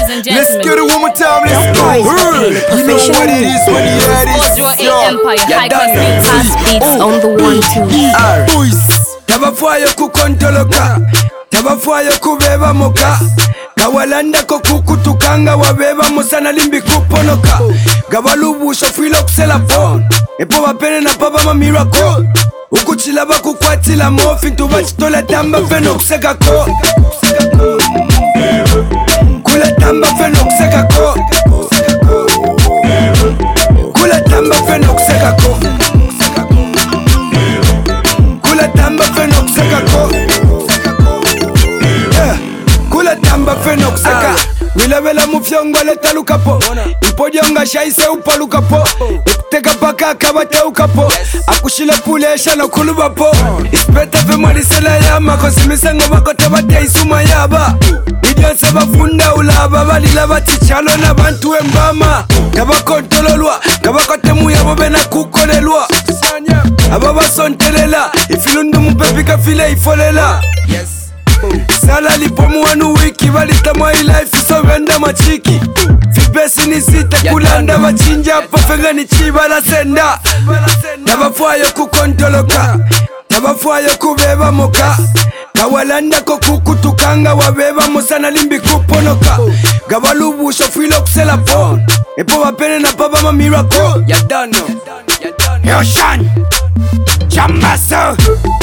ladies and gentlemen. Let's get it one more time, let's go. You know what it is when you hear this. Empire, high concept. Past beats on the 1-2. Boys, tabafwayo kukontoloka, tabafwayo kubeba moka. Kawalanda ko kukutukanga wabeba musana limbi kuponoka. Gabalubusho filo kusela phone. Epo bapene na papa ma miracle. Ukuchila bakukwatila mofi ntubachitola tamba feno kuseka ko. Kula tamba feno kuseka ko. Kula tamba feno kuseka ko. Kula tamba feno kuseka ko. Kula tamba feno kuseka. Wilabela mufyongo leta lukapo. Ipodionga shaise upa lukapo. Ekuteka paka kabate ukapo. Akushile pulesha no kulubapo. Ispeta fe mwarisela yama kosimisengo bakote bate isuma yaba. Idionse bafunda ulaba balila batichalo na bantu embama. Kabakontololwa, kabakote muyabo bena kukolelwa. Ababa sontelela, ifilundu mupepika file ifolela. Sala lipomu wanu wiki balita my life so venda machiki. Fibesi ni sita kulanda machinja pafenga ni chiba la senda. Tabafwayo kukontoloka, tabafwayo kubeba moka. Kawalanda ko kukutukanga wabeba musana limbi kuponoka. Gabalubusho filo kusela phone. Epo bapene na papa ma miracle. Ya dano Yoshan Chamaso.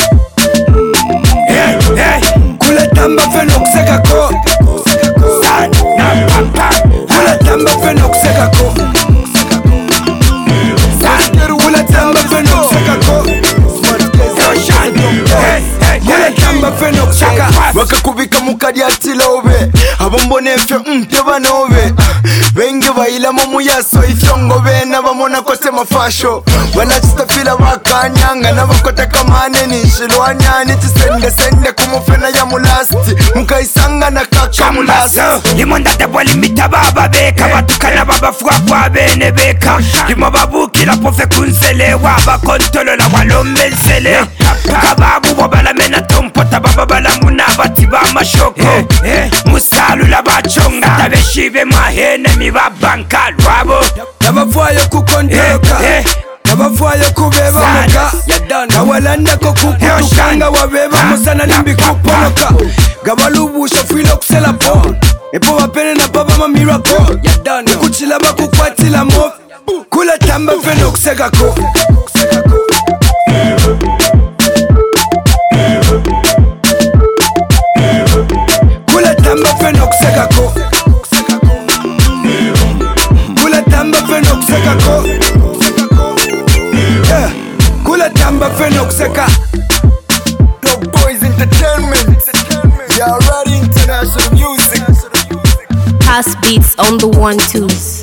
Hey, hey. Kula tamba feno kuseka ko. San na pampa. Kula tamba feno kuseka ko. San kula tamba feno kuseka ko. Yoshan hey, hey, kula tamba feno kuseka. Wakakubika mukadi atilobe. Abombone fyo tebanobe. Bengi bayila mu yaso ifyongo bena bamona kote mafasho. Wanachitafila bakanyanga nabakota kamane nishilwanyani tisende kumufena ya mulasti mukaisanga na kaka mulasti. Limonda tebwali mitababa beka batukana babafwa kwa bene beka. Limo babukila pofe kunselewa bakontolola walombensele. Kababu wabala mena tompota bababala munabati mashoko. Musalula bachonga tabeshibe mahene mibabanka lwabo. Tabafwayo kukontoloka, tabafwayo kubeba moka. Kawalanda ko kukutukanga wabeba musana limbi kuponoka. Gabalubusho filo kusela phone. Epo bapene na papa ma miracle. Ukuchila bakukwatila mofi. Kula tamba feno kuseka ko. Kula tamba feno kuseka ko. Kula tamba feno kuseka ko. Kula tamba feno kuseka. Dog Boys Entertainment. You already international music. Past beats on the 1-2s.